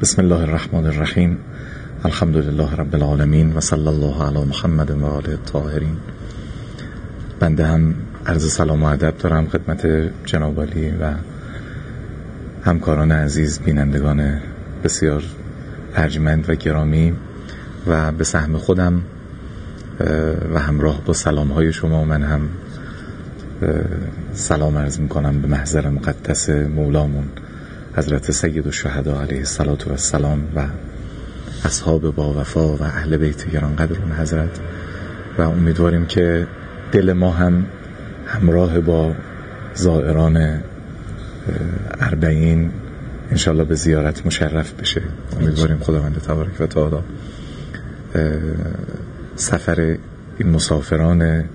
بسم الله الرحمن الرحیم. الحمدلله رب العالمین و صلی الله علی محمد و آله الطاهرین. بنده هم عرض سلام و ادب دارم خدمت جناب عالی و همکاران عزیز، بینندگان بسیار ارجمند و گرامی، و به سهم خودم و همراه با سلام‌های شما من هم سلام عرض می‌کنم به محضر مقدس مولامون حضرت سید الشهدا علیه السلام و اصحاب با وفا و اهل بیت گرانقدر اون حضرت، و امیدواریم که دل ما هم همراه با زائران اربعین انشالله به زیارت مشرف بشه. امیدواریم خداوند تبارک و تعالی سفر این مسافران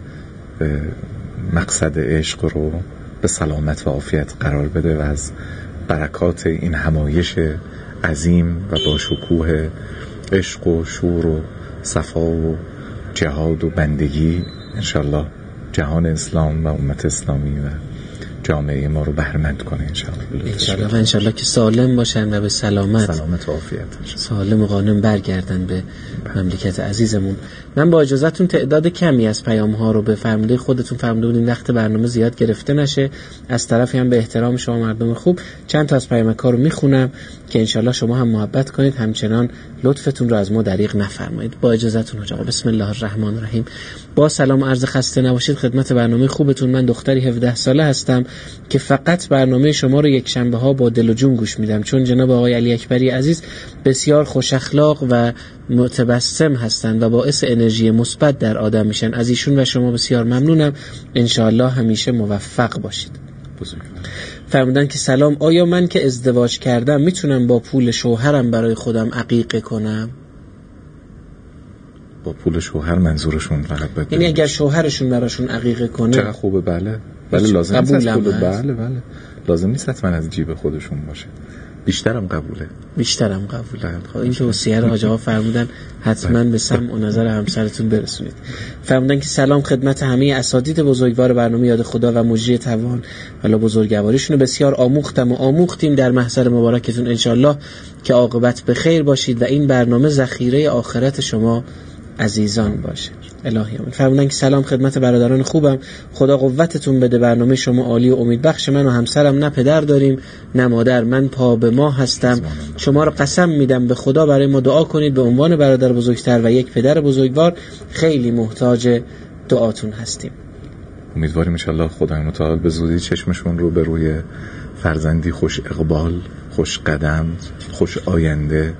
مقصد عشق رو به سلامت و عافیت قرار بده و از برکات این همایش عظیم و با شکوه عشق و شور و صفا و جهاد و بندگی انشالله جهان اسلام و امت اسلامی و جامعه ما رو بهره‌مند کنه انشالله. و انشالله که سالم باشن و به سلامت و عافیت سالم و غانم برگردن به مملکت عزیزمون. من با اجازهتون تعداد کمی از پیام ها رو به فرموده خودتون فرموده بودین وقت برنامه زیاد گرفته نشه، از طرفی هم به احترام شما مردم خوب چند تا از پیامک ها رو میخونم که انشالله شما هم محبت کنید، همچنان لطفتون رو از ما دریغ نفرمایید. با اجازهتون حاج آقا. بسم الله الرحمن الرحیم. با سلام عرض خسته نباشید خدمت برنامه خوبتون. من دختری 17 ساله هستم که فقط برنامه شما رو یک شنبه ها با دل و جون گوش میدم، چون جناب آقای علی اکبری عزیز بسیار خوش اخلاق و متبسم هستند و باعث انرژی مثبت در آدم میشن. از ایشون و شما بسیار ممنونم، انشاءالله همیشه موفق باشید. فرمودن که سلام، آیا من که ازدواج کردم میتونم با پول شوهرم برای خودم عقیقه کنم؟ با پول شوهر منظورشون فقط باید یعنی اگر شوهرشون براشون عقیقه کنه چقدر خوبه. بله لازم نیست بله لازم نیست حتما از جیب خودشون باشه. بیشترم قبوله. خب این توصیه رو حاج آقا فرمودن حتما به سمع و نظر همسرتون برسونید. فرمودن که سلام خدمت همه اساتید بزرگوار برنامه یاد خدا و مجری توان والا بزرگواریشون رو بسیار آموختیم در محضر مبارکتون انشالله که عاقبت به خیر باشید و این برنامه ذخیره آخرت شما عزیزان باشه. الهی آمین. فرمودن که سلام خدمت برادران خوبم، خدا قوتتون بده، برنامه شما عالی و امیدبخش. من و همسرم نه پدر داریم نه مادر، من پا به ما هستم. شما رو قسم میدم به خدا برای ما دعا کنید به عنوان برادر بزرگتر و یک پدر بزرگوار، خیلی محتاج دعاتون هستیم. امیدواریم انشالله خدای متعال به زودی چشمشون رو به روی فرزندی خوش اقبال، خوش قدم، خوش آینده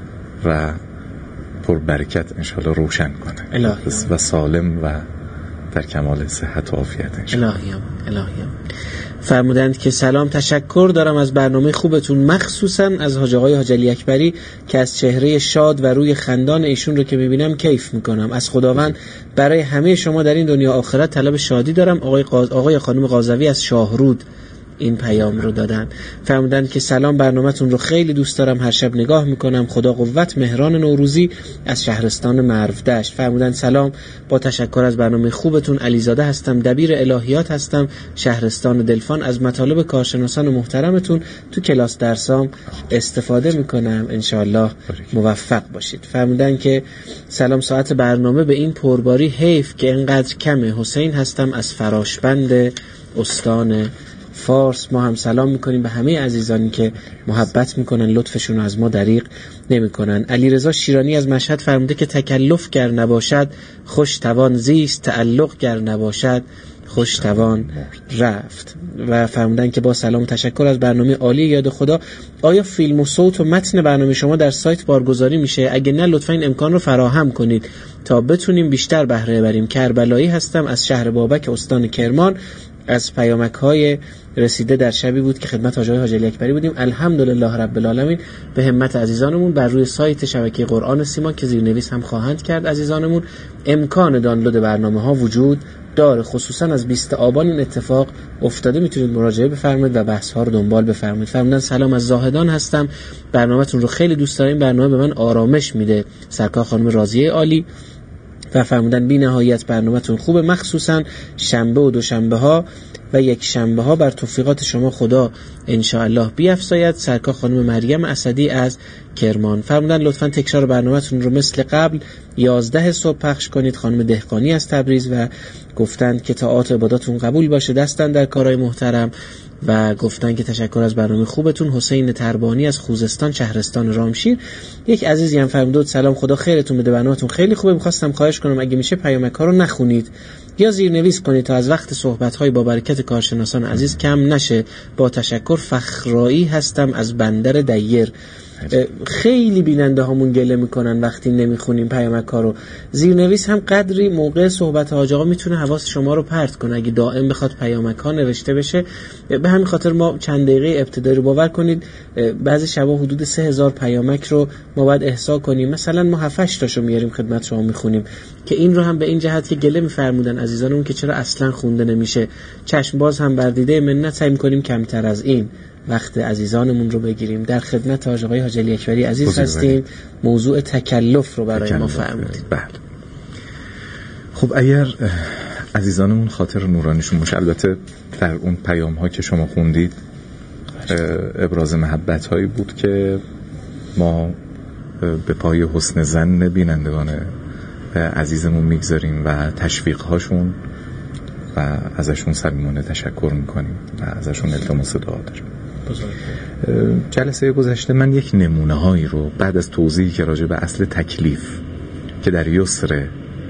و پر برکت انشالله روشن کنه و سالم و در کمال صحت و عافیت انشالله. الهیم. فرمودند که سلام، تشکر دارم از برنامه خوبتون، مخصوصا از حاج آقای حاج علی اکبری که از چهره شاد و روی خندان ایشون رو که میبینم کیف میکنم. از خداوند برای همه شما در این دنیا آخرت طلب شادی دارم. آقای خانم قاضوی از شاهرود این پیام رو دادن. فرمودن که سلام، برنامه‌تون رو خیلی دوست دارم، هر شب نگاه میکنم. خدا قوت. مهران نوروزی از شهرستان مرودشت. فرمودن سلام، با تشکر از برنامه خوبتون، علیزاده هستم، دبیر الهیات هستم، شهرستان دلفان. از مطالب کارشناسان محترمتون تو کلاس درسام استفاده میکنم، انشالله موفق باشید. فرمودن که سلام، ساعت برنامه به این پرباری حیف که اینقدر کمه. حسین هستم از فراشبند استان فارس. ما هم سلام میکنیم به همه عزیزانی که محبت میکنن، لطفشون از ما دریغ نمیکنن. علیرضا شیرانی از مشهد فرموده که تکلف گر نباشد خوش توان زیست، تعلق گر نباشد خوش توان رفت. و فرمودن که با سلام و تشکر از برنامه عالی یاد خدا، آیا فیلم و صوت و متن برنامه شما در سایت بارگذاری میشه؟ اگه نه لطفا این امکان رو فراهم کنید تا بتونیم بیشتر بهره بریم. کربلایی هستم از شهر بابک استان کرمان. از پیامک های رسیده در شبی بود که خدمت حاج علی اکبری بودیم. الحمدلله رب العالمین به همت عزیزانمون بر روی سایت شبکه قرآن سیما که زیرنویس هم خواهند کرد عزیزانمون امکان دانلود برنامه ها وجود داره. خصوصا از 20 آبان این اتفاق افتاده، میتونید مراجعه بفرمایید و بحث ها رو دنبال بفرمایید. فرمودن سلام، از زاهدان هستم، برنامه‌تون رو خیلی دوست دارم، برنامه به من آرامش میده. سرکار خانم راضیه عالی. و فرمودن بی نهایت برنامه‌تون خوبه، مخصوصا شنبه و دوشنبه ها و یک شنبه ها بر توفیقات شما خدا ان شاء الله بیفزاید. سرکار خانم مریم اسدی از کرمان فرمودن لطفاً تکرار برنامه‌تون رو مثل قبل 11 صبح پخش کنید. خانم دهقانی از تبریز و گفتند که طاعات و عباداتون قبول باشه، دستن در کارهای محترم و گفتن که تشکر از برنامه خوبتون. حسین تربانی از خوزستان شهرستان رامشیر یک عزیزی هم فرمود سلام، خدا خیرتون بده، برنامه‌تون خیلی خوبه. می‌خواستم خواهش کنم اگه میشه پیامک‌ها رو نخونید یا زیرنویس کنید تا از وقت صحبت‌های با برکت کارشناسان عزیز کم نشه. با تشکر. فخرایی هستم از بندر دیر. خیلی بیننده هامون گله میکنن وقتی نمیخونیم پیامک‌ها رو. زیرنویس هم قدری موقع صحبت حاج آقا میتونه حواس شما رو پرت کنه اگه دائم بخواد پیامک‌ها نوشته بشه. به همین خاطر ما چند دقیقه ابتدایی رو باور کنید بعضی شبا حدود 3000 پیامک رو ما باید احصا کنیم. مثلا ما 7-8 تاشو میاریم خدمت شما میخونیم که این رو هم به این جهت که گله میفرمودن عزیزانمون که چرا اصلا خونده نمیشه. چشم باز هم بر دیده منت سعی می‌کنیم کمتر از این وقت عزیزانمون رو بگیریم. در خدمت آقای حاج علی اکبری عزیز هستیم. موضوع تکلف رو برای ما فرمودید. بله. خب اگر عزیزانمون خاطر نورانیشون باشه، البته در اون پیام ها که شما خوندید ابراز محبت هایی بود که ما به پای حسن ظن بینندگان عزیزمون میگذاریم و تشویق هاشون و ازشون صمیمانه تشکر میکنیم و ازشون التماس دعا داریم. جلسه گذشته من یک نمونه هایی رو بعد از توضیحی که راجع به اصل تکلیف که در یسر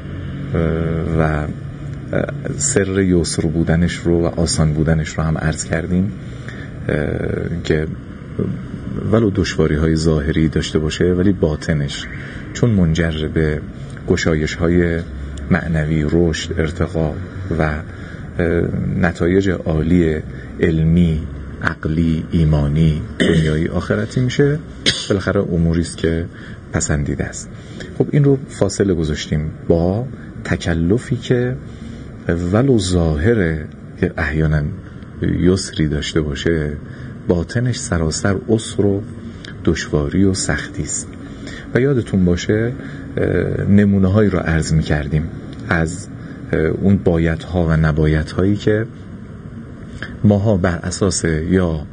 و سر یسر بودنش رو و آسان بودنش رو هم عرض کردیم که ولو دشواری های ظاهری داشته باشه ولی باطنش چون منجر به گشایش های معنوی، رشد، ارتقا و نتایج عالی علمی، عقلی، ایمانی، دنیایی، آخرتی میشه، بالاخره اموری است که پسندیده است. خب این رو فاصله گذاشتیم با تکلفی که ولو ظاهره که احیانا یسری داشته باشه باطنش سراسر عسر و دشواری و سختی است. و یادتون باشه نمونه هایی رو عرض می کردیم از اون بایدها و نبایدهایی که ماها بر اساس یا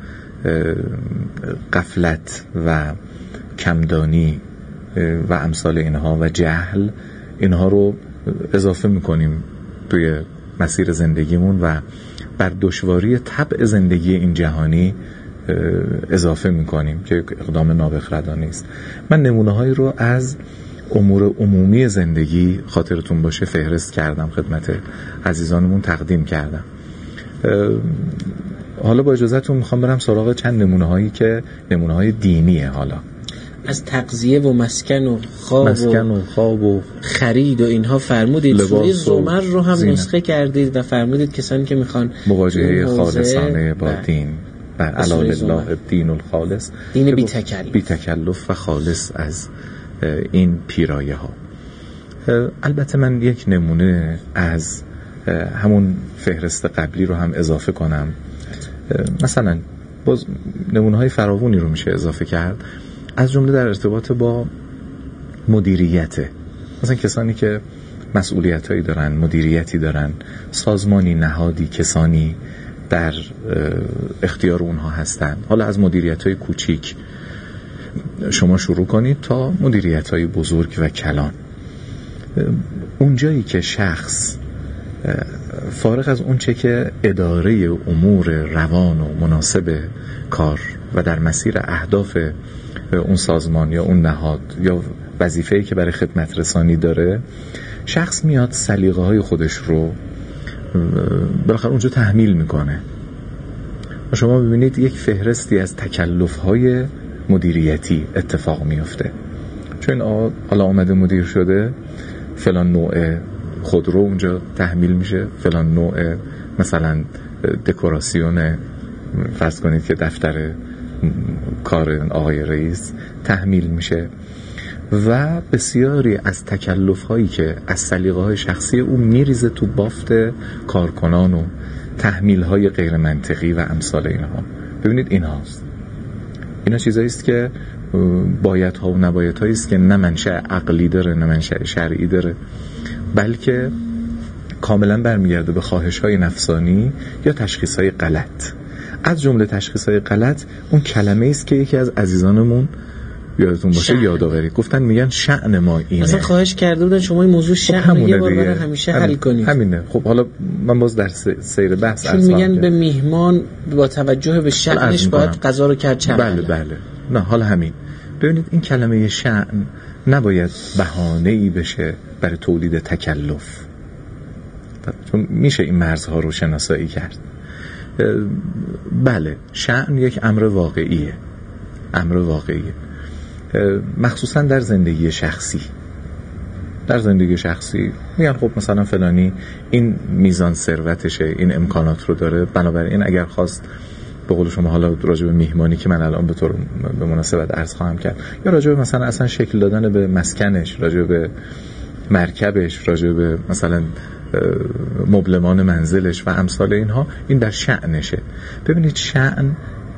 غفلت و کمدانی و امثال اینها و جهل اینها رو اضافه میکنیم توی مسیر زندگیمون و بر دشواری طبع زندگی این جهانی اضافه میکنیم که اقدام نابخردانه است. من نمونه هایی رو از امور عمومی زندگی خاطرتون باشه فهرست کردم خدمت عزیزانمون تقدیم کردم. حالا با اجازهتون میخوام برم سراغ چند نمونه هایی که نمونه های دینیه. حالا از تغذیه و مسکن و خواب و خرید و اینها فرمودید. سوره زمر رو هم نسخه کردید و فرمودید کسانی که میخوان مواجهه خالصانه با دین و علی الله الدین الخالص، دین بی تکلف و خالص از این پیرایه ها. البته من یک نمونه از همون فهرست قبلی رو هم اضافه کنم. مثلا باز نمونه های فراوانی رو میشه اضافه کرد، از جمله در ارتباط با مدیریت. مثلا کسانی که مسئولیت هایی دارن، مدیریتی دارن، سازمانی، نهادی، کسانی در اختیار اونها هستن. حالا از مدیریت های کوچیک شما شروع کنید تا مدیریت های بزرگ و کلان. اونجایی که شخص فارغ از اون چه که اداره امور روان و مناسب کار و در مسیر اهداف اون سازمان یا اون نهاد یا وظیفه‌ای که برای خدمت رسانی داره، شخص میاد سلیقه های خودش رو بالاخره اونجا تحمیل میکنه و شما ببینید یک فهرستی از تکلف های مدیریتی اتفاق میفته. چون حالا آمده مدیر شده، فلان نوع خودرو اونجا تحمیل میشه، فلان نوع مثلا دکوراسیون فرض کنید که دفتر کار آقای رئیس تحمیل میشه و بسیاری از تکلف هایی که از سلیقه های شخصی او میریزه تو بافت کارکنان و تحمیل های غیر منطقی و امثال اینها. ببینید اینا چیزایی است که باید ها و نباید هایی است که نه منشأ عقلی داره نه منشأ شرعی داره، بلکه کاملا برمیگرده به خواهش های نفسانی یا تشخیص های غلط. از جمله تشخیص‌های غلط اون کلمه‌ای است که یکی از عزیزانمون یادتون باشه یادآوری گفتن، میگن شأن ما اینه. اصلا خواهش کرده بودن شما این موضوع شأن یه بار برای همیشه حل کنید. همینه. خب حالا من باز در سیر بحث چون میگن به میهمان با توجه به شأنش باید غذا رو کرد چند. بله. نه حالا همین. ببینید این کلمه شأن نباید بهانه‌ای بشه برای تولید تکلف، چون میشه این مرزها رو شناسایی کرد. بله شأن یک امر واقعیه، مخصوصا در زندگی شخصی. میگن خب مثلا فلانی این میزان ثروتشه، این امکانات رو داره، بنابراین اگر خواست به قول شما حالا راجع به میهمانی که من الان به مناسبت عرض خواهم کرد، یا راجع به مثلا اصلا شکل دادن به مسکنش، راجع به مرکبش، راجع به مثلا مبلمان منزلش و امثال اینها، این در شأنشه. ببینید شأن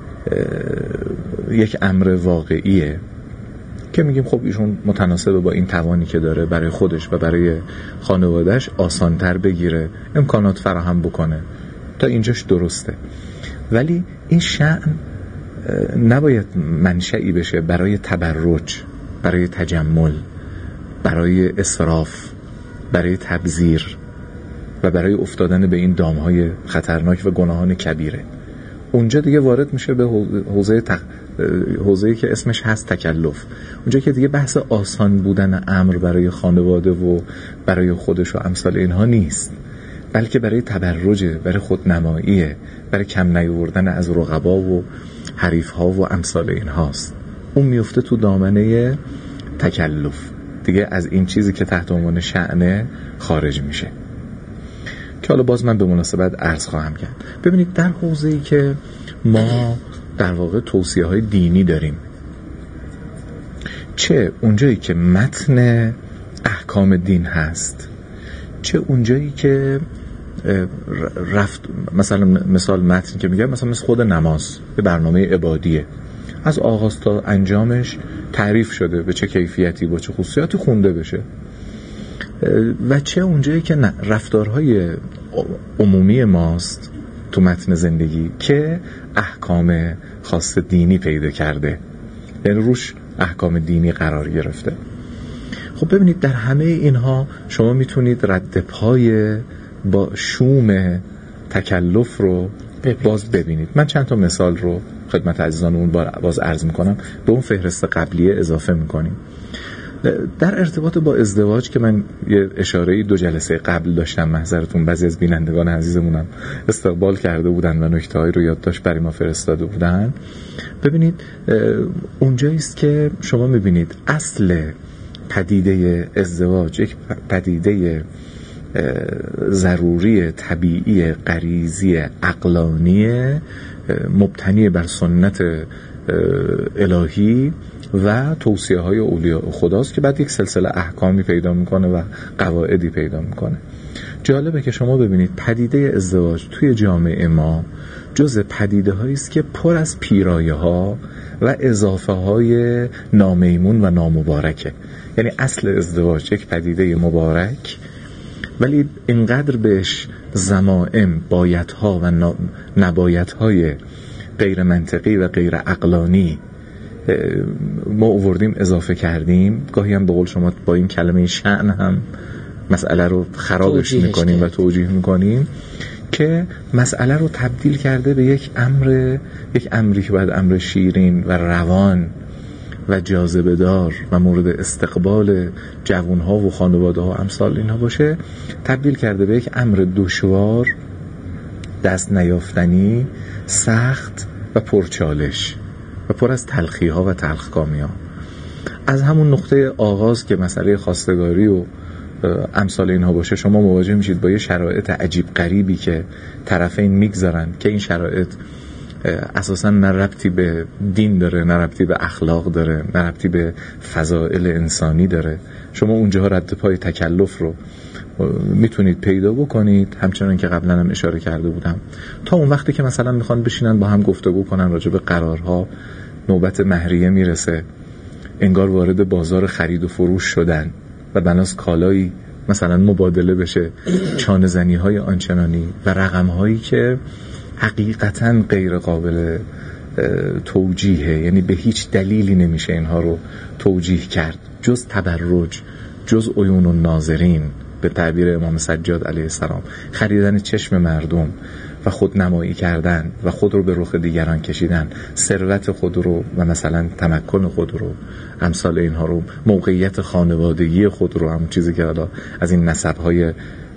یک امر واقعیه که میگیم خب ایشون متناسب با این توانی که داره برای خودش و برای خانوادهش آسانتر بگیره، امکانات فراهم بکنه، تا اینجاش درسته. ولی این شأن نباید منشئی بشه برای تبرج، برای تجمل، برای اسراف، برای تبذیر و برای افتادن به این دامهای خطرناک و گناهان کبیره. اونجا دیگه وارد میشه به حوزه‌ای که اسمش هست تکلف. اونجا که دیگه بحث آسان بودن امر برای خانواده و برای خودش و امثال اینها نیست، بلکه برای تبرجه، برای خودنماییه، برای کم نیاوردن از رقبا و حریف‌ها و امثال اینهاست. اون میفته تو دامنه تکلف، دیگه از این چیزی که تحت عنوان شأنه خارج میشه، که حالا باز من به مناسبت عرض خواهم کرد. ببینید در حوزه‌ای که ما در واقع توصیه‌های دینی داریم، چه اونجایی که متن احکام دین هست، چه اونجایی که رفت مثلا مثال متن که میگم مثلا مثل خود نماز، به برنامه عبادیه، از آغاز تا انجامش تعریف شده به چه کیفیتی با چه خصوصیاتی خونده بشه، و چه اونجایی که نه، رفتارهای عمومی ماست تو متن زندگی که احکام خاص دینی پیدا کرده، یعنی روش احکام دینی قرار گرفته. خب ببینید در همه اینها شما میتونید رد پای با شوم تکلف رو باز ببینید. من چند تا مثال رو خدمت عزیزانمون باز عرض میکنم، به اون فهرست قبلیه اضافه میکنیم. در ارتباط با ازدواج که من یه اشاره‌ای 2 جلسه قبل داشتم، محضرتون بعضی از بینندگان عزیزمونم استقبال کرده بودن و نکته‌هایی رو یادداشت برای ما فرستاده بودن. ببینید اونجایی است که شما میبینید اصل پدیده ازدواج یک پدیده ضروری، طبیعی، غریزی، عقلانی، مبتنی بر سنت الهی و توصیه های اولیاء خداست که بعد یک سلسله احکامی پیدا میکنه و قواعدی پیدا میکنه. جالبه که شما ببینید پدیده ازدواج توی جامعه ما جز پدیده هایی است که پر از پیرایه ها و اضافه های نامیمون و نامبارکه. یعنی اصل ازدواج یک پدیده مبارک، ولی اینقدر بهش ضمائم، بایدها و نبایدهای غیر منطقی و غیر عقلانی ما آوردیم، اضافه کردیم. گاهی هم به قول شما با این کلمه شأن هم مسئله رو خرابش میکنیم و توجیه میکنیم، که مسئله رو تبدیل کرده به یک امری که باید امر شیرین و روان و جاذبه دار و مورد استقبال جوانها و خانواده ها امثال اینها باشه، تبدیل کرده به یک امر دشوار، دست نیافتنی، سخت و پرچالش و پر از تلخی ها و تلخکامی ها. از همون نقطه آغاز که مسئله خواستگاری و امثال اینها باشه، شما مواجه میشید با یه شرایط عجیب غریبی که طرفین میگذارن که این شرایط اساسا نه ربطی به دین داره، نه ربطی به اخلاق داره، نه ربطی به فضائل انسانی داره. شما اونجا رد پای تکلف رو میتونید پیدا بکنید، همچنان که قبلا هم اشاره کرده بودم. تا اون وقتی که مثلا میخوان بشینن با هم گفتگو کنن راجع به قرارها، نوبت مهریه میرسه، انگار وارد بازار خرید و فروش شدن و بناس کالایی مثلا مبادله بشه، چانه زنی های آنچنانی و رقم هایی که حقیقتاً غیر قابل توجیهه، یعنی به هیچ دلیلی نمیشه اینها رو توجیه کرد جز تبرج، جز عیون الناظرین، به تعبیر امام سجاد علیه السلام، خریدن چشم مردم و خودنمایی کردن و خود رو به رخ دیگران کشیدن، ثروت خود رو و مثلا تمکن خود رو، امثال اینها رو، موقعیت خانوادگی خود رو، همون چیزی که حالا از این نسب‌های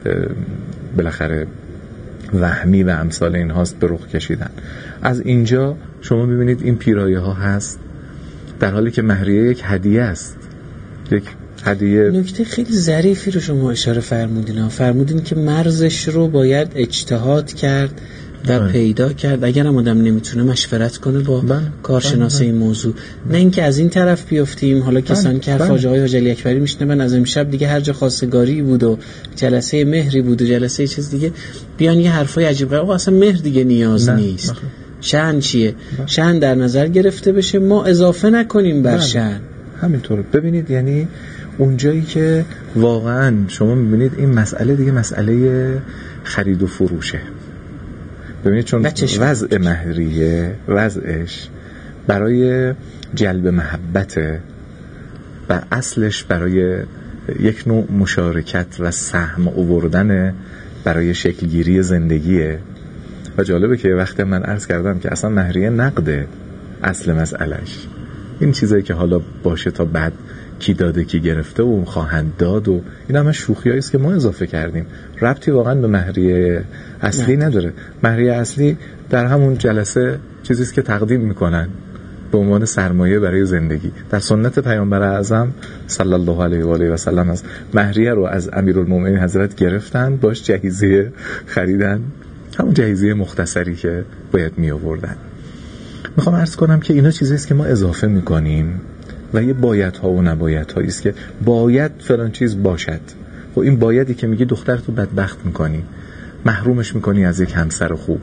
بالاخره وهمی و امثال این هاست به رخ کشیدن. از اینجا شما میبینید این پیرایه ها هست، در حالی که مهریه یک هدیه است، یک هدیه. نکته خیلی ظریفی رو شما اشاره فرمودین که مرزش رو باید اجتهاد کرد و پیدا کرد، اگر هم آدم نمیتونه مشورت کنه با کارشناس این موضوع، نه اینکه از این طرف بیافتیم حالا کسانی که حرف آقای حاج علی اکبری میشنون از امشب دیگه هر جا خواستگاری بود و جلسه مهری بود و جلسه چیز دیگه بیان یه حرفای عجیب غریب، اصلا مهر دیگه نیاز نیست، شأن چیه؟ شأن در نظر گرفته بشه، ما اضافه نکنیم بر شأن. همینطور ببینید، یعنی اونجایی که واقعا شما میبینید این مسئله دیگه مسئله خرید و فروشه. ببینید چون وضع مهریه وضعش برای جلب محبته و اصلش برای یک نوع مشارکت و سهم آوردن برای شکلگیری زندگیه. و جالبه که وقتی من عرض کردم که اصلا مهریه نقده، اصل مسئلهش این چیزایی که حالا باشه تا بعد کی داده کی گرفته و خواهند داد و این همه شوخیایی است که ما اضافه کردیم، ربطی واقعا به مهریه اصلی نداره. مهریه اصلی در همون جلسه چیزی است که تقدیم میکنن به عنوان سرمایه برای زندگی. در سنت پیامبر اعظم صلی الله علیه و آله و سلم از مهریه رو از امیرالمومنین حضرت گرفتن، باش جهیزیه خریدن، همون جهیزیه مختصری که باید می آوردن. میخوام عرض کنم که اینا چیزی است که ما اضافه میکنیم و یه بایدها و نبایدهایی است که باید فلان چیز باشد. و این بایدی که میگی دخترتو بدبخت میکنی، محرومش میکنی از یک همسر خوب،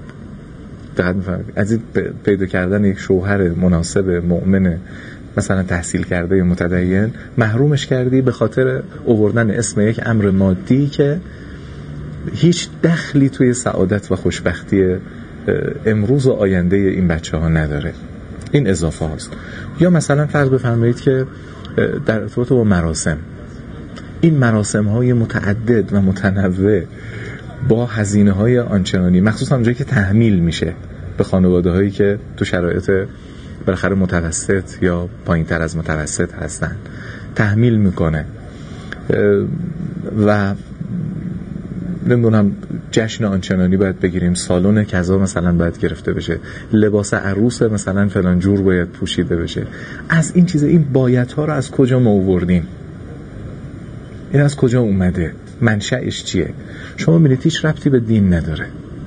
از پیدا کردن یک شوهر مناسب مؤمن مثلا تحصیل کرده یا متدین، محرومش کردی به خاطر آوردن اسم یک امر مادی که هیچ دخلی توی سعادت و خوشبختی امروز و آینده این بچه ها نداره. این اضافه هاست. یا مثلا فرض بفرمایید که در ارتباط با مراسم، این مراسم های متعدد و متنوع با هزینه های آنچنانی، مخصوصا اونجایی که تحمیل میشه به خانواده هایی که تو شرایط بالاخره متوسط یا پایین تر از متوسط هستن، تحمیل میکنه و نمیدونم جشن آنچنانی باید بگیریم، سالن کذا مثلا باید گرفته بشه، لباس عروس مثلا فلان جور باید پوشیده بشه. از این چیزا، این بایدها رو از کجا ما آوردیم؟ این از کجا اومده؟ منشأش چیه؟ شما می‌بینید هیچ ربطی به دین نداره،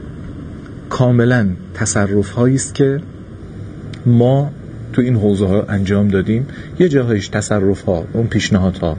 کاملا تصرف هایی است که ما تو این حوزه ها انجام دادیم. یه جاهایش تصرف ها، اون پیشنهاد ها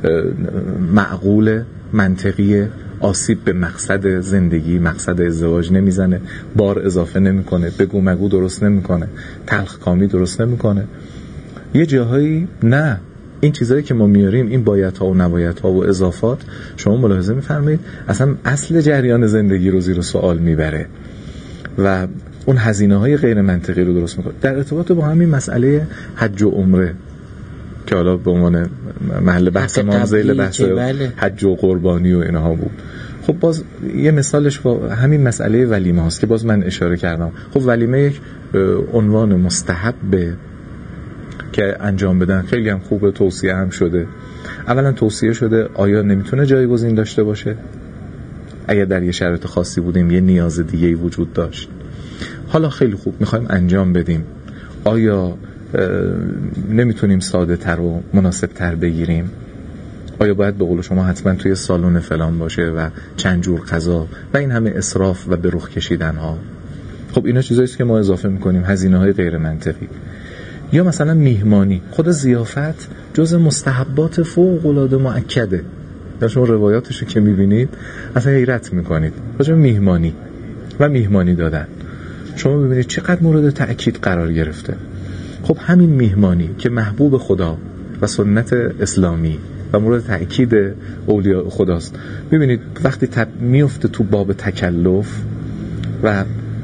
معقول، منطقیه، آسیب به مقصد زندگی، مقصد ازدواج نمیزنه، بار اضافه نمیکنه، بگو مگو درست نمیکنه، تلخ کامی درست نمیکنه. یه جاهایی نه، این چیزایی که ما میاریم، این بایدها و نبایدها و اضافات، شما ملاحظه میفرمایید اصلا اصل جریان زندگی رو زیر سوال میبره و اون هزینه‌های غیر منطقی رو درست میکنه. در ارتباط با همین مسئله حج و عمره که حالا به عنوان محل بحث ما ذیل بحث حج و قربانی و اینها بود. خب باز یه مثالش با همین مسئله ولیمه هاست که باز من اشاره کردم. خب ولیمه یک عنوان مستحبه که انجام بدن، خیلی هم خوبه، توصیه هم شده. اولا توصیه شده، آیا نمیتونه جایگزین داشته باشه؟ اگر در یه شرایط خاصی بودیم، یه نیاز دیگه‌ای وجود داشت، حالا خیلی خوب میخوایم انجام بدیم، آیا نمیتونیم ساده تر و مناسب تر بگیریم؟ آیا باید به قول شما حتما توی سالن فلان باشه و چند جور غذا و این همه اسراف و به رخ کشیدن ها؟ خب اینا چیزایی است که ما اضافه میکنیم، هزینه های غیر منطقی. یا مثلا میهمانی، خود ضیافت جز مستحبات فوق العاده مؤکده. یا شما روایاتشو که میبینید اصلا حیرت میکنید. راجع به میهمانی و میهمانی دادن شما ببینید چقدر مورد تأکید قرار گرفته. خب همین میهمانی که محبوب خدا و سنت اسلامی و مورد تأکید اولیاء خداست، ببینید وقتی میفته تو باب تکلف و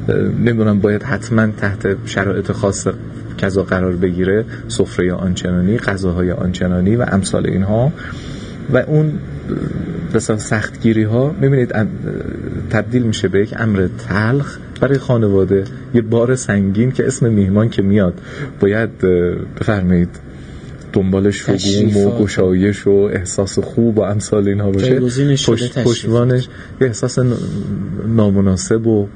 نمیدونم باید حتما تحت شرایط خاص کذا قرار بگیره، سفره آنچنانی، غذاهای آنچنانی و امثال اینها و اون مثلا سختگیری ها میبینید تبدیل میشه به یک امر تلخ برای خانواده، یه بار سنگین که اسم میهمان که میاد باید بفرمایید دنبالش فهوم و گشایش و احساس خوب و امثال اینها باشه، پشتوانش یه احساس نامناسب و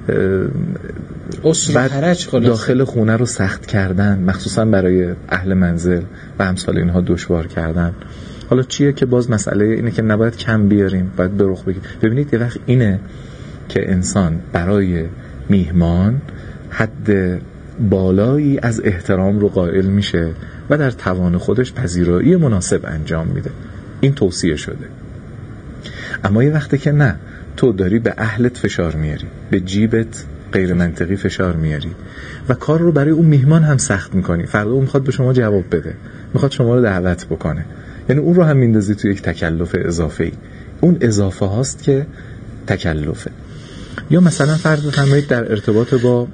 داخل خونه رو سخت کردن، مخصوصا برای اهل منزل و امثال اینها دشوار کردن. حالا چیه که باز مسئله اینه که نباید کم بیاریم، باید به رخ بگیریم. ببینید یه وقت اینه که انسان برای میهمان حد بالایی از احترام رو قائل میشه و در توان خودش پذیرایی مناسب انجام میده. این توصیه شده. اما یه وقتی که نه، تو داری به اهلت فشار میاری، به جیبت غیر منطقی فشار میاری و کار رو برای اون میهمان هم سخت میکنی. فردا اون میخواد به شما جواب بده، میخواد شما رو دعوت بکنه، یعنی اون رو هم میندازی تو یک تکلف اضافه‌ای. اون اضافه هاست که تکلفه. یا مثلا فرض بفرمایید در ارتباط با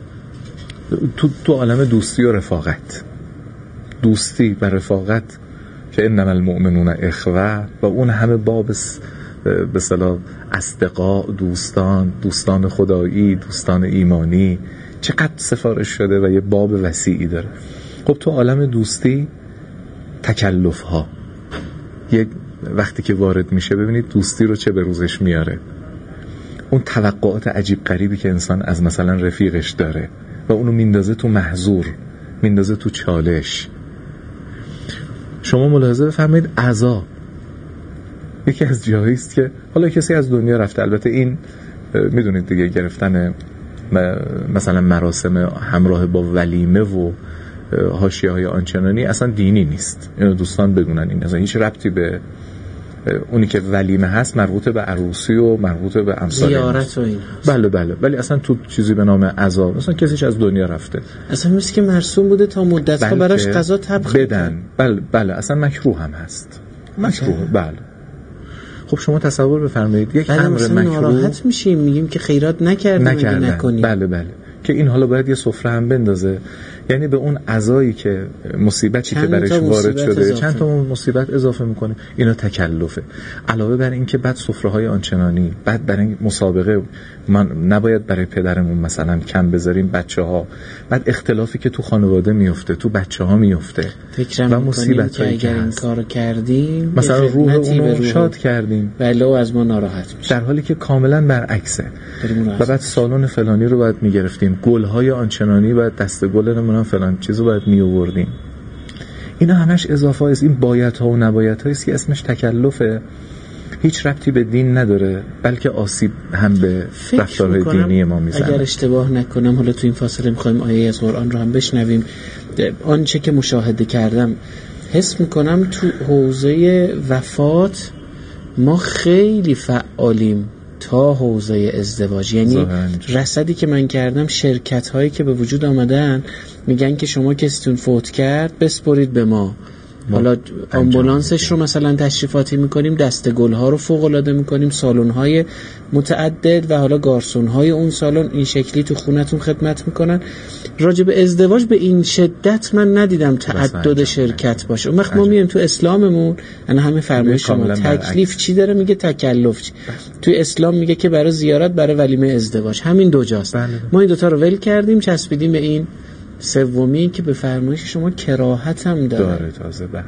تو عالم دوستی و رفاقت، دوستی و رفاقت که انما المؤمنون اخوه و اون همه باب به اصطلاح اصدقاء، دوستان خدایی، دوستان ایمانی چقدر سفارش شده و یه باب وسیعی داره. خب تو عالم دوستی تکلف ها یک وقتی که وارد میشه، ببینید دوستی رو چه به روزش میاره. اون توقعات عجیب غریبی که انسان از مثلا رفیقش داره و اونو میندازه تو محظور، میندازه تو چالش. شما ملاحظه بفرمایید عزا یکی از جاهایی است که حالا کسی از دنیا رفته، البته این میدونید دیگه گرفتن مثلا مراسم همراه با ولیمه و حاشیه‌های آنچنانی اصلا دینی نیست. اینو دوستان بدونن، این اصلا هیچ ربطی به اونی که ولیمه هست مربوط به عروسی و مربوط به امثال زیارت و این هست. بله ولی اصلا تو چیزی به نام عزا مثلا کسیش از دنیا رفته اصلا مثل که مرسوم بوده تا مدت‌ها براش غذا طبخ بدن. بله اصلا مکروه هم هست، مکروه. بله خب شما تصور بفرمایید یک امر مکروه، ناراحت میشیم، میگیم که خیرات نکنیم. بله که این حالا باید یه سفره هم بندازه، یعنی به اون عزایی که مصیبتی که برش وارد شده چند تا مصیبت اضافه میکنه. اینا تکلفه. علاوه بر این که بعد سفره‌های آنچنانی، بعد برای مسابقه من نباید برای پدرمون مثلا کم بذاریم بچه‌ها، بعد اختلافی که تو خانواده میفته، تو بچه‌ها میفته و مصیبتایی که این کارو کردیم مثلا روح اونو شاد کردیم ولی از ما ناراحت میشه، در حالی که کاملا برعکسه. و بعد سالن فلانی رو باید میگرفتیم، گل‌های آنچنانی باید دسته گل نمونم فلان چیزو باید میآوردیم. اینا همش اضافه است. این بایدها و نبایدها است که اسمش تکلفه، هیچ ربطی به دین نداره، بلکه آسیب هم به رفتارهای دینی ما میزنه. اگر اشتباه نکنم حالا تو این فاصله می‌خوایم آیه از قرآن رو هم بشنویم. آنچه که مشاهده کردم حس می‌کنم تو حوزه وفات ما خیلی فعالیم تا حوزه ازدواج. یعنی رصدی که من کردم، شرکت هایی که به وجود آمدن میگن که شما کسیتون فوت کرد بسپرید به ما. حالا آمبولانسش رو مثلا تشریفاتی میکنیم، دسته گل ها رو فوق العاده میکنیم، سالن های متعدد و حالا گارسون های اون سالن این شکلی تو خونتون خدمت میکنن. راجع به ازدواج به این شدت من ندیدم تعدد شرکت باشه. اون وقت ما میایم تو اسلاممون، انا همین فرمایش شما تکلیف چی داره میگه تکلف چی. تو اسلام میگه که برای زیارت، برای ولیمه ازدواج، همین دو جاست. ما این دوتا رو ول کردیم، چسبیدیم به این سومی که به فرمایش شما کراهت هم داره تازه. بله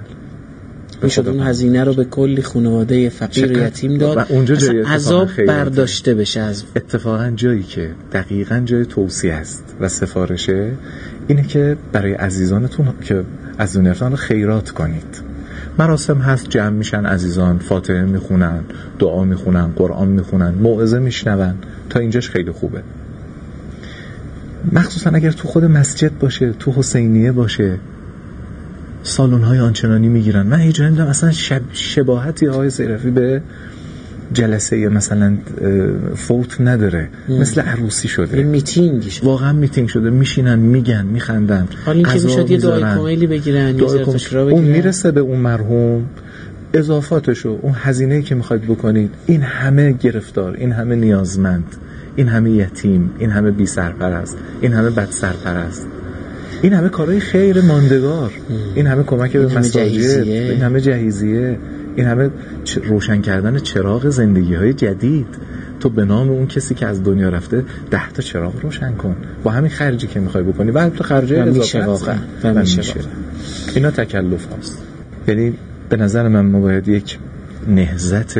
میشد اون هزینه رو به کلی خانواده فقیر و یتیم داد و اونجا جای عذاب برداشته بشه. از اتفاقا جایی که دقیقاً جای توصیه است و سفارشه اینه که برای عزیزانتون که از دنیا رفتن خیرات کنید. مراسم هست، جمع میشن عزیزان، فاتحه میخونن، دعا میخونن، قرآن میخونن، موعظه میشنون، تا اینجاش خیلی خوبه. مخصوصا اگر تو خود مسجد باشه، تو حسینیه باشه، سالن‌های آنچنانی میگیرن. من هیچ جایی نمیدونم اصلا شباهتی آقای سیرفی به جلسه مثلا فوت نداره. مثل عروسی شده، میتینگ شده، واقعا میتینگ شده، میشینن میگن میخندن. حالا این که میشد یه دعای کاملی بگیرن، اون میرسه به اون مرحوم، اضافاتشو، اون هزینه‌ای که میخواید بکنید، این همه گرفتار، این همه نیازمند، این همه یتیم، این همه بی سرپرست، این همه بد سرپرست، این همه کارهای خیر ماندگار، این همه کمک به مساجد، این همه جهیزیه، این همه روشن کردن چراغ زندگی‌های جدید. تو به نام اون کسی که از دنیا رفته 10 تا چراغ روشن کن با همین خرجی که میخوای بکنی و تو خرجای اضافه میشه. اینا تکلف هاست. یعنی به نظر من ما باید یک نهضت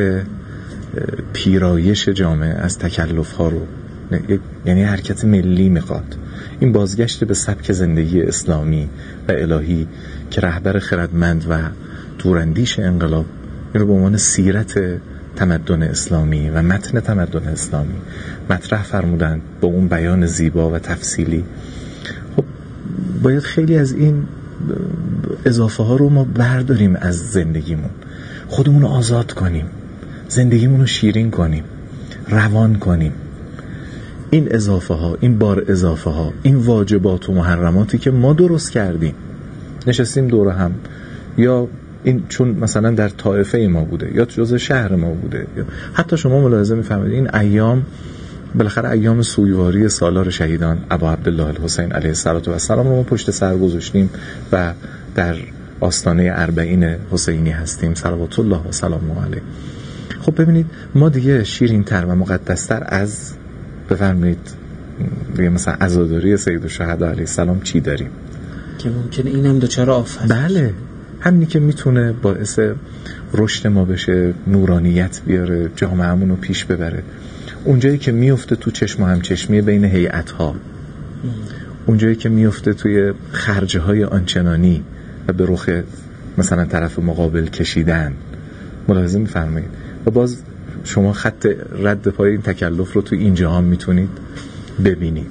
پیرایش جامعه از تکلف ها رو، یعنی حرکت ملی میخواد. این بازگشت به سبک زندگی اسلامی و الهی که رهبر خردمند و دوراندیش انقلاب این رو به عنوان سیرت تمدن اسلامی و متن تمدن اسلامی مطرح فرمودند با اون بیان زیبا و تفصیلی. خب باید خیلی از این اضافه ها رو ما برداریم از زندگیمون، خودمون رو آزاد کنیم، زندگیمون رو شیرین کنیم، روان کنیم. این اضافه ها، این بار اضافه ها، این واجبات و محرماتی که ما درست کردیم، نشستیم دور هم، یا این چون مثلا در طائفه ما بوده یا جزء شهر ما بوده، یا حتی شما ملاحظه می‌فرمایید این ایام بالاخره ایام سوگواری سالار شهیدان ابا عبدالله الحسین علیه السلام رو ما پشت سر گذاشتیم و در آستانه 40 حسینی هستیم صلوات الله و سلامه علیه. خب ببینید ما دیگه شیرین‌تر و مقدس‌تر از بفرمایید دیگه مثلا عزاداری سید الشهدا علیه السلام چی داریم که ممکنه اینم دوچار آفت؟ بله، همینی که میتونه باعث رشد ما بشه، نورانیت بیاره، جامعه‌مون رو پیش ببره. اونجایی که میفته تو چشم و همچشمی بین هیئت‌ها، اونجایی که میفته توی خرج‌های آنچنانی و به رخ مثلا طرف مقابل کشیدن، ملاحظه می‌فرمایید. و باز شما خط رد پای این تکلف رو تو اینجا هم میتونید ببینید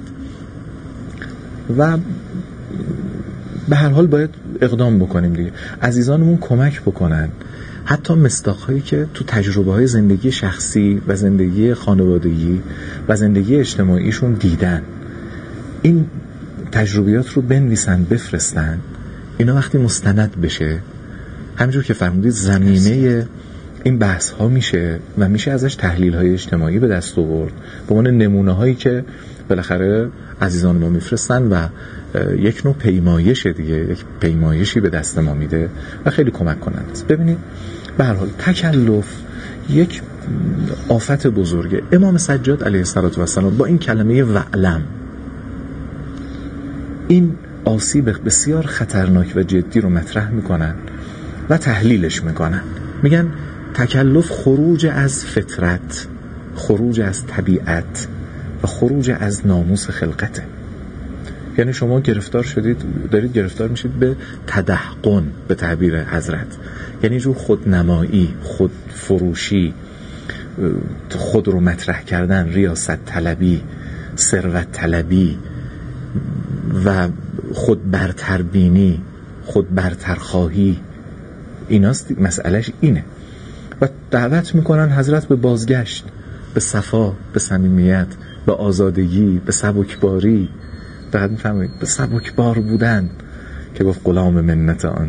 و به هر حال باید اقدام بکنیم دیگه. عزیزانمون کمک بکنن، حتی مصداق‌هایی که تو تجربه‌های زندگی شخصی و زندگی خانوادگی و زندگی اجتماعیشون دیدن، این تجربیات رو بنویسن، بفرستن. اینا وقتی مستند بشه، همونجور که فرمودید زمینه این بحث ها میشه و میشه ازش تحلیل های اجتماعی به دست آورد به عنوان نمونه هایی که بالاخره عزیزان ما میفرستن و یک نوع پیمایش دیگه، یک پیمایشی به دست ما میده و خیلی کمک کننده است. ببینید به هر حال تکلف یک آفت بزرگه. امام سجاد علیه السلام با این کلمه وعلم این آسیب بسیار خطرناک و جدی رو مطرح میکنن و تحلیلش میکنن. میگن تکلف خروج از فطرت، خروج از طبیعت و خروج از ناموس خلقته. یعنی شما گرفتار شدید، دارید گرفتار میشید به تدهقن به تعبیر حضرت، یعنی جو خودنمایی، خودفروشی، خود رو مطرح کردن، ریاست طلبی، ثروت طلبی و خود برتربینی، خود برترخواهی. ایناست مسئلهش اینه. و دعوت میکنن حضرت به بازگشت، به صفا، به صمیمیت، به آزادگی، به سبکباری. دقیق میفهمید؟ به سبکبار بودن که گفت غلام منت آن،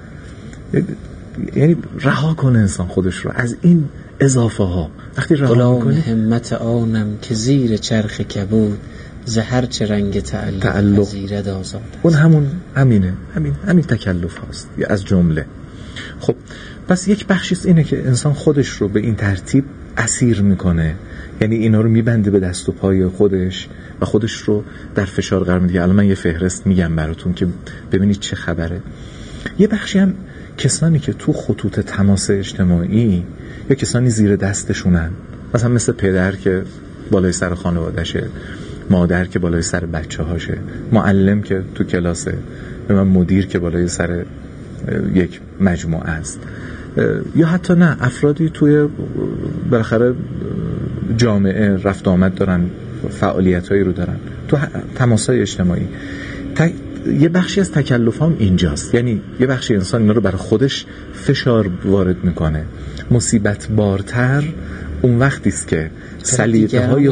یعنی رها کنه انسان خودش رو از این اضافه ها. وقتی رها میکنی، غلام همت آنم که زیر چرخ کبود، زهر چه رنگ تعلق زیرد آزاد. اون همین تکلف هاست از جمله. خب پس یک بخشیست اینه که انسان خودش رو به این ترتیب اسیر میکنه، یعنی اینا رو میبنده به دست و پای خودش و خودش رو در فشار قرار میده. الان من یه فهرست میگم براتون که ببینید چه خبره. یه بخشی هم کسانی که تو خطوط تماس اجتماعی یا کسانی زیر دستشونن، مثلا مثل پدر که بالای سر خانوادهشه، مادر که بالای سر بچه هاشه، معلم که تو کلاسه، مدیر که بالای سر یک مجموعه است، یا حتی نه افرادی توی بالاخره جامعه رفت آمد دارن، فعالیتایی رو دارن تو تماسای اجتماعی. یه بخشی از تکلف هم اینجاست، یعنی یه بخشی انسان اینا رو برای خودش فشار وارد میکنه. مصیبت بارتر اون وقتی است که سلیقه های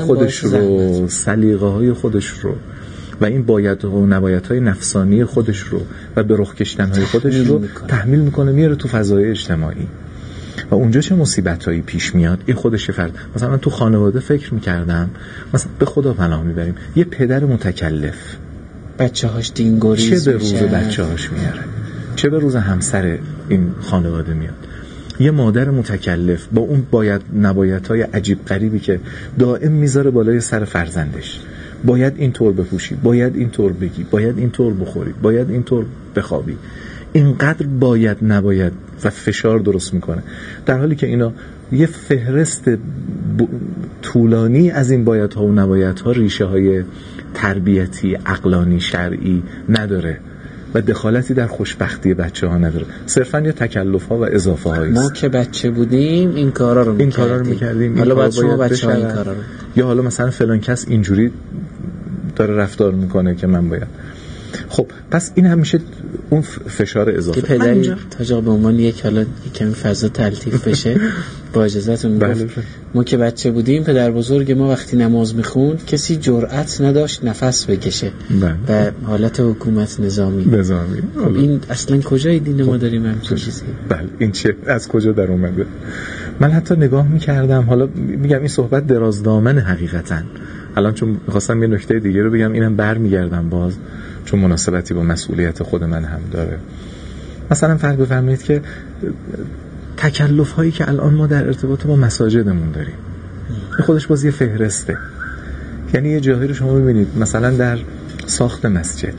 خودش رو و این باید و نبایدهای نفسانی خودش رو و به رخ کشیدن های خودش رو تحمیل میکنه، میاره تو فضای اجتماعی. و اونجا چه مصیبتایی پیش میاد این خودش فرد. مثلا من تو خانواده فکر میکردم، مثلا به خدا پناه میبریم، یه پدر متکلف بچه‌هاش دینگوریز چه به روز بچه‌هاش میاره، چه به روز همسر این خانواده میاد. یه مادر متکلف با اون باید نبایدهای عجیب غریبی که دائم میذاره بالای سر فرزندش، باید اینطور بپوشی، باید اینطور بگی، باید اینطور بخوری، باید اینطور بخوابی، اینقدر باید نباید و فشار درست میکنه، در حالی که اینا یه فهرست طولانی از این بایدها و نبایدها ریشه های تربیتی، عقلانی، شرعی نداره و دخالتی در خوشبختی بچه ها نداره، صرفا یه تکلف ها و اضافه هایی است. ما که بچه بودیم این کارا رو میکردیم، حالا باید شما بچه ها این کارا رو، یا حالا مثلا فلان کس اینجوری داره رفتار میکنه که من باید. خب پس این همیشه اون فشار اضافه که پدری تا به عنوان یک حالا کمی فضا تلطیف بشه با اجازهتون میگفت ما که بچه بودیم پدر بزرگ ما وقتی نماز میخوند کسی جرأت نداشت نفس بکشه و حالت حکومت نظامی. خب این اصلا کجای دین ما داریم همچین چیزی؟ بله این چه از کجا در اومده؟ من حتی نگاه میکردم، حالا میگم این صحبت درازدامن حقیقتا، الان چون میخواستم یه نکته دیگه رو بگم اینم برمیگردم باز چون مناسبتی با مسئولیت خود من هم داره. مثلا فرض بفرمایید که تکلف هایی که الان ما در ارتباط با مساجدمون داریم این خودش باز یه فهرسته. یعنی یه جاهایی رو شما ببینید مثلا در ساخت مسجد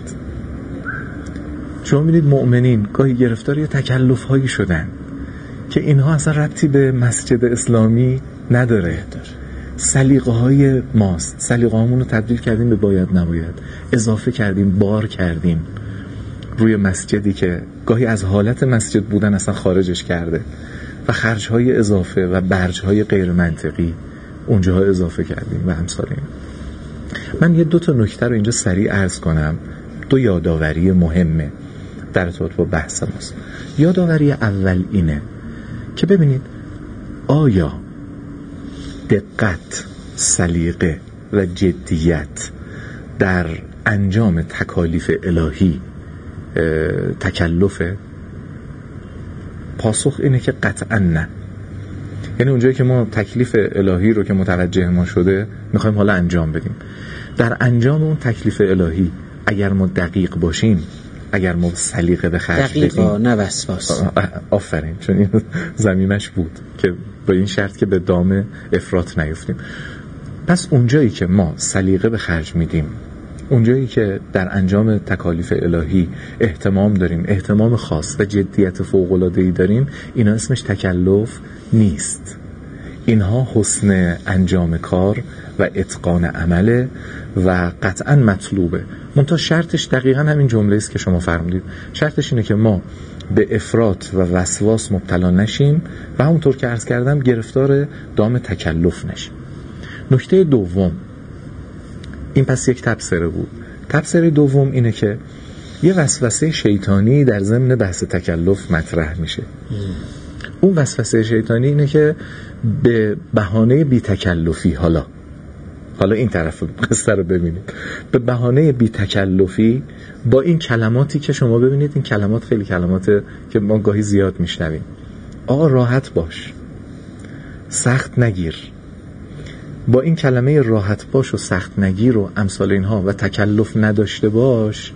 شما ببینید مؤمنین گاهی گرفتار یه تکلف هایی شدن که اینها اصلا ربطی به مسجد اسلامی نداره. سلیقه های ماست، سلیقه هامون رو تبدیل کردیم به باید نباید، اضافه کردیم، بار کردیم روی مسجدی که گاهی از حالت مسجد بودن اصلا خارجش کرده و خرج های اضافه و برج های غیر منطقی اونجاها اضافه کردیم و امثال این. من یه دو تا نکته رو اینجا سریع عرض کنم، دو یادآوری مهمه در ارتباط با بحث ماست. یادآوری اول اینه که ببینید آیا دقت، سلیقه و جدیت در انجام تکالیف الهی تکلفه؟ پاسخ اینه که قطعا نه. یعنی اونجایی که ما تکلیف الهی رو که متوجه ما شده میخوایم حالا انجام بدیم، در انجام اون تکلیف الهی اگر ما دقیق باشیم، اگر ما سلیقه به خرج بدیم، دقیقا نه وسواس، آفرین، چون این زمینش بود که با این شرط که به دام افراط نیفتیم. پس اونجایی که ما سلیقه به خرج میدیم، اونجایی که در انجام تکالیف الهی اهتمام داریم، اهتمام خاص و جدیت فوق‌العاده‌ای داریم، اینا اسمش تکلف نیست. اینها حسن انجام کار و اتقان عمله و قطعا مطلوبه. منتها شرطش دقیقا همین جمله است که شما فرمودید. شرطش اینه که ما به افراط و وسواس مبتلا نشیم و همونطور که عرض کردم گرفتار دام تکلف نشیم. نکته دوم، این پس یک تبصره بود. تبصره دوم اینه که یه وسوسه شیطانی در ضمن بحث تکلف مطرح میشه. اون وسوسه شیطانی اینه که به بهانه بی تکلفی، حالا این طرف قصه رو ببینید، به بهانه بی تکلفی با این کلماتی که شما ببینید، این کلمات خیلی کلمات که ما گاهی زیاد میشنویم، آقا راحت باش، سخت نگیر، با این کلمه راحت باش و سخت نگیر و امثال اینها و تکلف نداشته باش،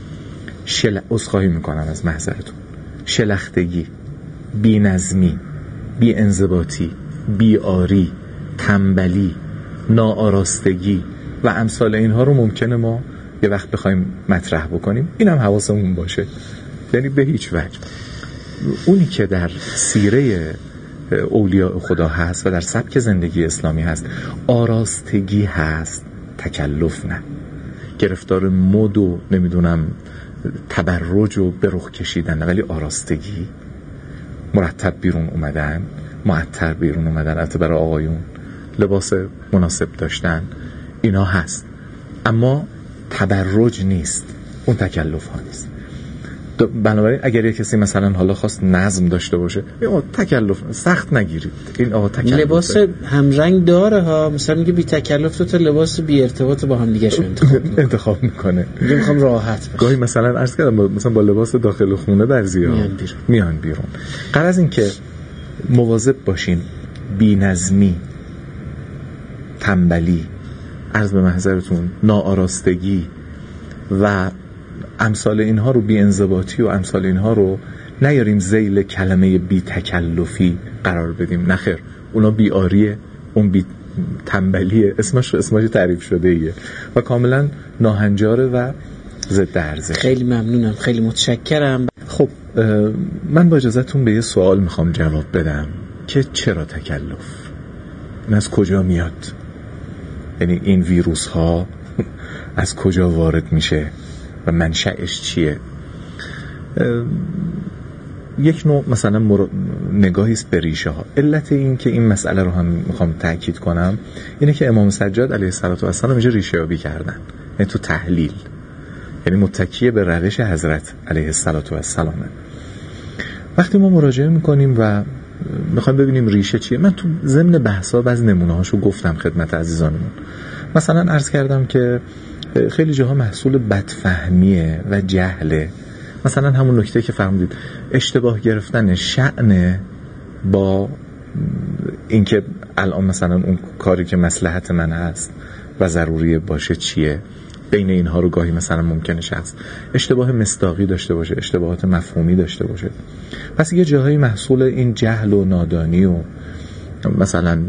عذرخواهی میکنم از محضرتون، شلختگی، بی نظمی، بی انضباطی، بی آری، تنبلی، ناآراستگی و امثال اینها رو ممکنه ما یه وقت بخوایم مطرح بکنیم. این هم حواسمون باشه، یعنی به هیچ وجه اونی که در سیره اولیاء خدا هست و در سبک زندگی اسلامی هست آراستگی هست، تکلف نه. گرفتار مد و نمیدونم تبرج و به رخ کشیدن، ولی آراستگی، مرتب بیرون اومدن، معطر بیرون اومدن، البته برای آقایون لباس مناسب داشتن، اینا هست، اما تبرج نیست، اون تکلف ها نیست. بنابراین اگر یک کسی مثلا حالا خواست نظم داشته باشه، تکلف سخت نگیرید، این تکلف لباس همرنگ داره ها، مثلا میگه بی تکلف تو لباس بی ارتباط با هم دیگه شو انتخاب میکنه، میخوام راحت باشه. گاهی مثلا عرض کردم مثلا با لباس داخل خونه بعضیا میان بیرون. غرض این که مواظب باشیم بی‌نظمی، تنبلی، عرض به محضرتون ناآراستگی و امثال اینها رو، بی‌انضباطی و امثال اینها رو نیاریم ذیل کلمه بی تکلفی قرار بدیم. نخیر، اونا بیاریه، اون بی تنبلیه، اسمش تعریف شده ایه و کاملا ناهنجاره و ضد ارزش. خیلی ممنونم، خیلی متشکرم. خب من با اجازهتون به یه سوال میخوام جواب بدم که چرا تکلف؟ این از کجا میاد؟ یعنی این ویروس ها از کجا وارد میشه و منشأش چیه؟ یک نوع مثلا نگاهی است به ریشه ها. علت این که این مسئله رو هم میخوام تاکید کنم اینه که امام سجاد علیه السلام اینجا ریشه یابی کردن، یعنی تو تحلیل، یعنی متکی به روش حضرت علیه السلام. وقتی ما مراجعه میکنیم و میخوایم ببینیم ریشه چیه، من تو ضمن بحثا بعضی نمونه‌هاشو گفتم خدمت عزیزانمون. مثلا عرض کردم که خیلی جاها محصول بدفهمیه و جهله. مثلا همون نکته که فرمودید، اشتباه گرفتن شأن با اینکه الان مثلا اون کاری که مصلحت من هست و ضروری باشه چیه. بین اینها رو گاهی مثلا ممکنه شخص اشتباه مصداقی داشته باشه، اشتباهات مفهومی داشته باشه. پس یه جاهایی محصول این جهل و نادانی و مثلا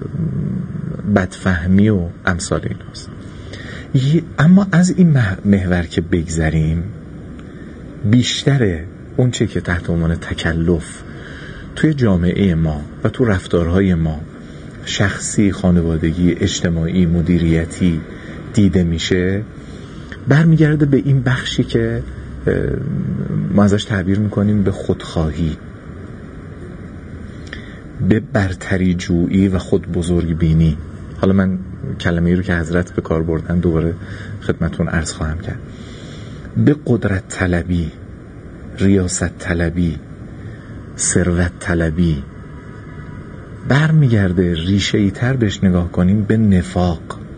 بدفهمی و امثال این هست. اما از این محور که بگذریم، بیشتر اون چه که تحت عنوان تکلف توی جامعه ما و تو رفتارهای ما شخصی، خانوادگی، اجتماعی، مدیریتی دیده میشه، برمیگرده به این بخشی که ما ازش تعبیر میکنیم به خودخواهی، به برتری جویی و خود بزرگ بینی. حالا من کلمه‌ای رو که حضرت به کار بردن دوباره خدمتون عرض خواهم کرد. به قدرت طلبی، ریاست طلبی، ثروت طلبی برمیگرده. ریشه‌ای تر بهش نگاه کنیم به نفاق.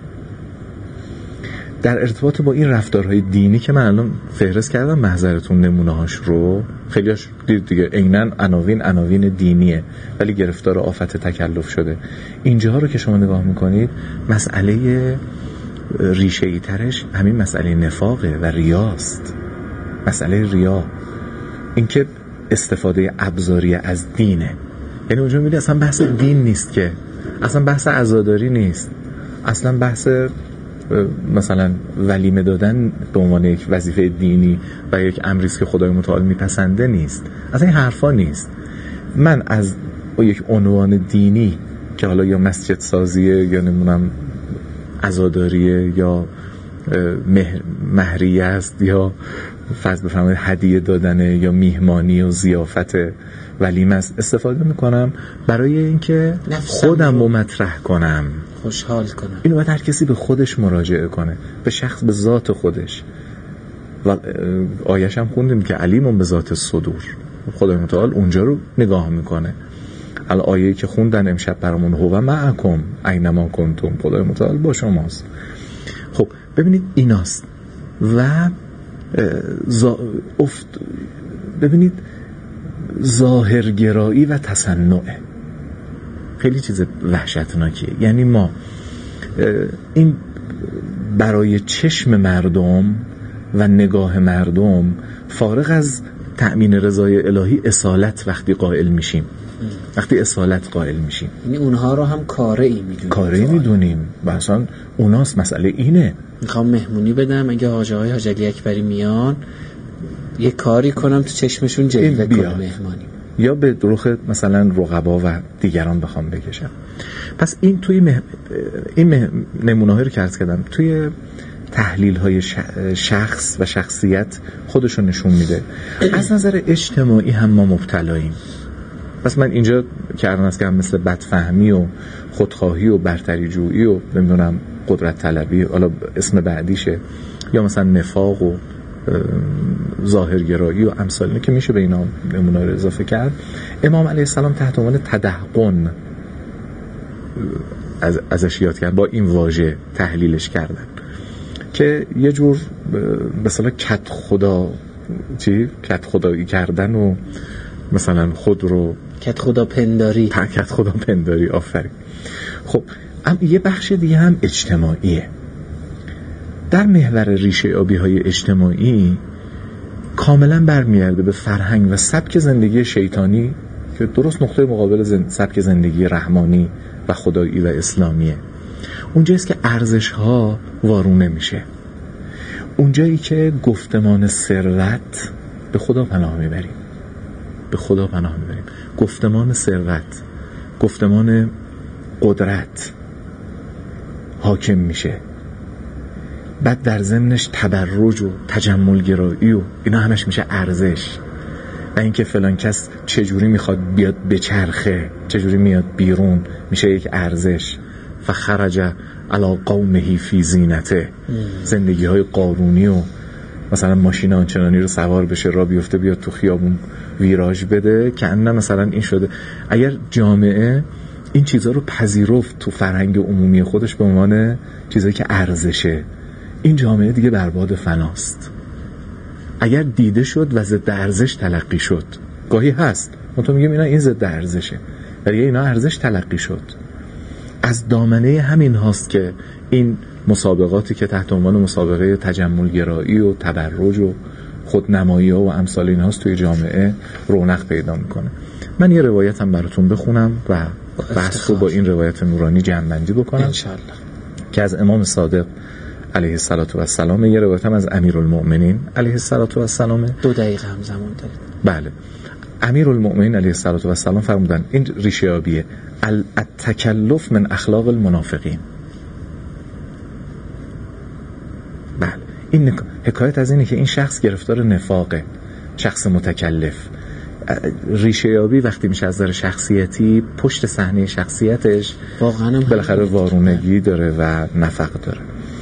در ارتباط با این رفتارهای دینی که من الان فهرست کردم محضرتون نمونه‌هاش رو، خیلی‌هاش دیگه عیناً عناوین دینیه ولی گرفتار آفت تکلف شده. اینجاها رو که شما نگاه میکنید، مسئله ریشه‌ای ترش همین مسئله نفاقه و ریاست. مسئله ریا، اینکه استفاده ابزاری از دینه. یعنی اونجا می‌بینید اصلا بحث دین نیست، که اصلا بحث عزاداری نیست، اصلا بحث مثلا ولیمه دادن به عنوان یک وظیفه دینی و یک امری است که خدای متعال میپسنده نیست. اصلا این حرفا نیست. من از یک عنوان دینی که حالا یا مسجد سازیه یا نمیدونم عزاداریه یا مهریه است یا فرض بفرمایید هدیه دادنه یا میهمانی و ضیافت ولیمه است، استفاده میکنم برای اینکه خودم رو مطرح کنم، خوشحال کنم. اینو باید هر کسی به خودش مراجعه کنه، به شخص، به ذات خودش. و آیش هم خوندیم که علیمون به ذات صدور، خدای متعال اونجا رو نگاه میکنه. آیه‌ای که خوندن امشب برامون، هو معکم اینما کنتم، خدای متعال با شماست. خب ببینید ایناست. و ببینید ظاهرگرایی و تصنع خیلی چیز وحشتناکیه. یعنی ما این برای چشم مردم و نگاه مردم، فارغ از تأمین رضای الهی، اصالت وقتی قائل میشیم، وقتی اصالت قائل میشیم، یعنی اونها رو هم کاره‌ای میدونیم و اصلا اوناست. مسئله اینه. میخوام مهمونی بدم، اگه حاجی علی اکبری میان یه کاری کنم تو چشمشون جلوه کنه مهمانی، یا به رخ مثلا رقبا و دیگران بخوام بکشم. پس این توی این نمونه‌هایی رو که عرض کردم توی تحلیل‌های شخص و شخصیت خودشو نشون میده. از نظر اجتماعی هم ما مبتلاییم. پس من اینجا کردم است که هم مثل بدفهمی و خودخواهی و برتری جویی و نمیدونم قدرت طلبی، حالا اسم بعدیشه، یا مثلا نفاق و ظاهرگرایی و امثال که میشه به اینا نمونه رو اضافه کرد. امام علیه السلام تحت عنوان تدهقن ازش یاد کرد، با این واژه تحلیلش کردن که یه جور به اصطلاح کت خدایی کردن و مثلا خود رو کت خدا پنداری. آفرین. خب یه بخش دیگه هم اجتماعیه. در محور ریشه یابی‌های اجتماعی کاملا برمیگرده به فرهنگ و سبک زندگی شیطانی که درست نقطه مقابل سبک زندگی رحمانی و خدایی و اسلامیه. اونجاییست که ارزش‌ها وارونه میشه، اونجایی که گفتمان ثروت به خدا پناه میبریم، گفتمان ثروت، گفتمان قدرت حاکم میشه. بعد در ضمنش تبرج و تجمل گرایی و اینا همش میشه ارزش. و اینکه فلان کس چجوری میخواد بیاد بچرخه، چجوری میاد بیرون، میشه یک ارزش. فخرج علی قومه فی زینته، زندگی های قارونی و مثلا ماشین آنچنانی رو سوار بشه، را بیفته، بیاد تو خیابون ویراژ بده، که انه مثلا این شده. اگر جامعه این چیزها رو پذیرفت تو فرهنگ عمومی خودش به عنوان چیزایی که ارزشه، این جامعه دیگه برباد فناست. اگر دیده شد و ضد ارزش تلقی شد، گاهی هست ما تو میگیم اینا این ضد ارزشه، ولی اینا ارزش تلقی شد. از دامنه همین هاست که این مسابقاتی که تحت عنوان مسابقه تجمل گرایی و تبرج و خودنمایی ها و امثال این هاست توی جامعه رونق پیدا میکنه. من یه روایتم براتون بخونم و بحث رو با این روایت نورانی جمع‌بندی بکنم انشالله، که از امام صادق علیه السلام. یه روایتم از امیرالمؤمنین علیه السلام. 2 دقیقه هم زمان دارید. بله. امیرالمؤمنین علیه السلام فرمودن، این ریشه یابیه، التکلف من اخلاق المنافقین. بله، این حکایت از اینه که این شخص گرفتار نفاقه، شخص متکلف. ریشه یابی وقتی میشه از نظر شخصیتی، پشت صحنه شخصیتش واقعا بالاخره وارونگی داره و نفاق داره.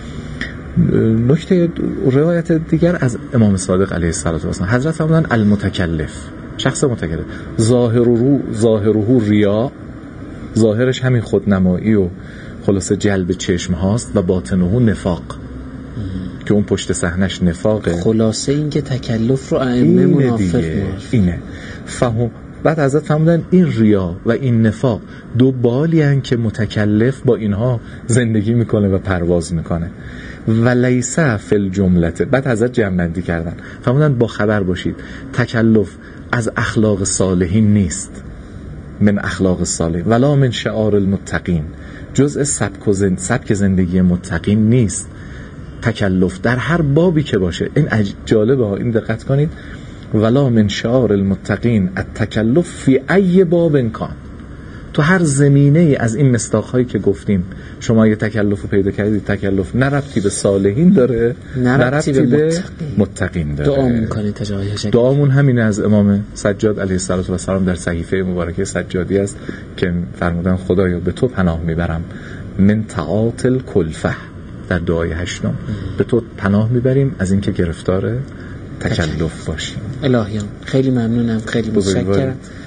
نکته روایت دیگر از امام صادق علیه السلام، حضرت فرمودن المتکلف، شخص متکلف، ظاهره ریا، ظاهرش همین خودنمایی و خلاصه جلب چشم هاست، و باطنه نفاق، که اون پشت صحنش نفاقه. خلاصه این که تکلف رو ائمه منافق اینه. فهم. بعد حضرت فرمودن این ریا و این نفاق 2 بالی هن که متکلف با اینها زندگی میکنه و پرواز میکنه. و لیس فی الجملته. بعد حضرت جمع‌بندی کردن، فرمودن با خبر باشید تکلف از اخلاق صالحین نیست، من اخلاق الصالح ولا من شعار المتقین، جزء سبک زندگی متقین نیست. تکلف در هر بابی که باشه، این جالبه ها، این دقت کنید، ولا من شعار المتقین التکلف فی ای باب کان. تو هر زمینه ای از این مصداق‌هایی که گفتیم شما یه تکلف رو پیدا کردید، تکلف نه ربطی به صالحین داره، نه ربطی به متقین داره. دعا می‌کنید تجاوز. دعامون همین از امام سجاد علیه السلام در صحیفه مبارکه سجادی است که فرمودن خدایا به تو پناه میبرم من تعاطل کلفه، در دعای 8 به تو پناه میبریم از اینکه گرفتار تکلف باشیم. الهیان خیلی ممنونم، خیلی متشکرم.